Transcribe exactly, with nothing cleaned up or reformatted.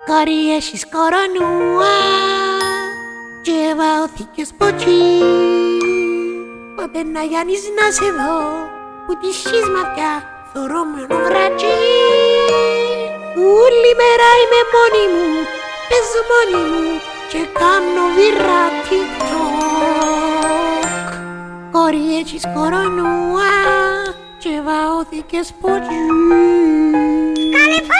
Κόρη έχεις κορονούα και βαώθηκες ποτσί. Πότε να Γιάννης να σε δω που τη σχίσματια θωρούμενο βρατσί. Όλη μέρα είμαι μόνη μου, παίζω μόνη μου και κάνω βήρα TikTok. Κόρη έχεις κορονούα και βαώθηκες ποτσί. Καλέ